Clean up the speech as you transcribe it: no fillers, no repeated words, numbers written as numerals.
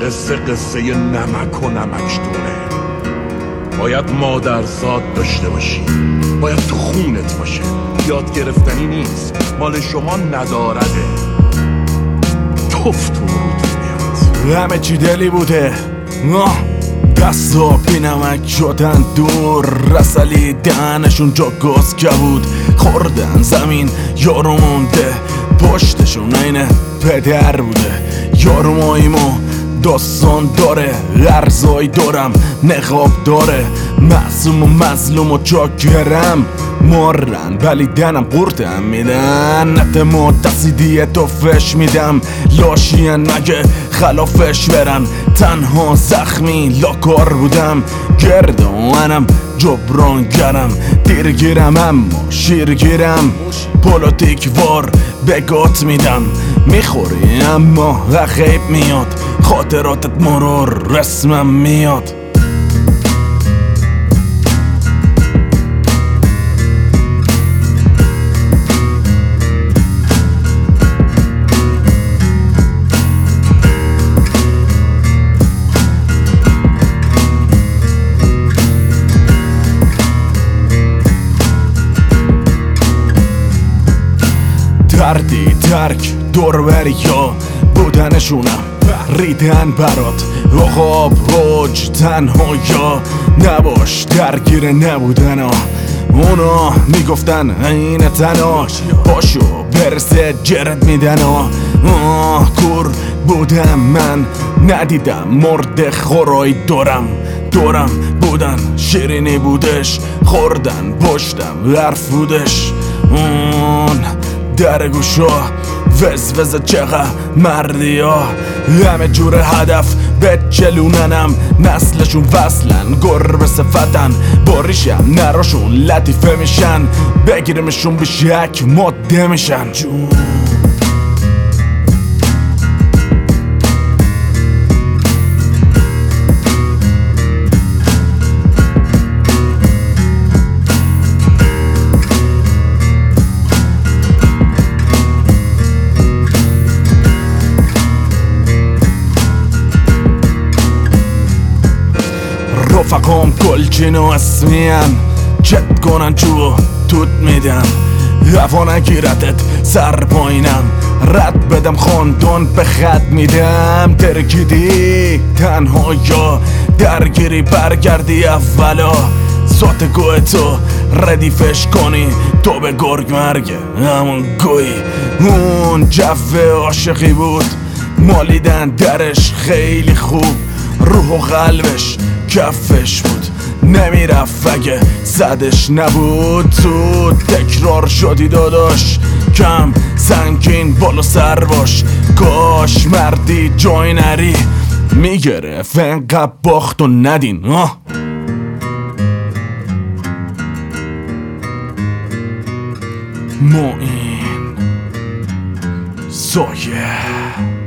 قصه نمک و نمکدونه. باید مادرزاد داشته باشی، باید تو خونت باشه، یاد گرفتنی نیست، مال شما ندارده. توف تو میاد. همه چی دلی بوده، دستا بی نمک شدن دور، رسلی دهنشون جا گاز کبود، خوردن زمین یارو مونده، پشتشون اینه پدر بوده. یارو ماییمو داستان داره، ارزایی دارم نقاب داره، معصوم و مظلوم و چاکرم مارن ولی دنم قورتم میدن، اعتماد دستیدیه تو فش میدم، لاشین مگه خلافش برن، تنها زخمی لاکار بودم، گردانم جبران کردم، دیرگیرم اما شیرگیرم، پولوتیک وار بگات میدم، میخوری اما غیب میاد، خاطراتت مرور رسمم میاد. دردی ترک دوربری ها بودنشونم، ریدن برات عقاب حج تنها یا نباش درگیر نبودن ها. اونا میگفتن این تنها باشو برسه جرد میدن ها. کور بودم من ندیدم مرد خورای دورم بودن شیرینی بودش، خوردن پشتم حرف بودش. اون در گوشا وز چقدر مردی ها، همه جور هدف بچلوننم، نسلشون وصلن گربه صفتن، باریشم نراشون لطیفه میشن، بگیرمشون به شک ماده میشن. جون رفقام گلچین و اسمیم چت کنن چوب توت میدم، هوا نگیرتت سر پایینم، رد بدم خاندان به خط میدم، ترکیدی تنها یا درگیری برگردی اولا، ساعت گوه تو ردیفش کنی تو به گرگ مرگه همون گویی. اون جو عاشقی بود مالیدن درش خیلی خوب، روح و قلبش کفش بود نمیرفت اگه زدش نبود، تو تکرار شدی داداش کم سنگین بالا سر باش، کاش مردی جای نری میگرفت انقدر باخت و ندین. معین سایه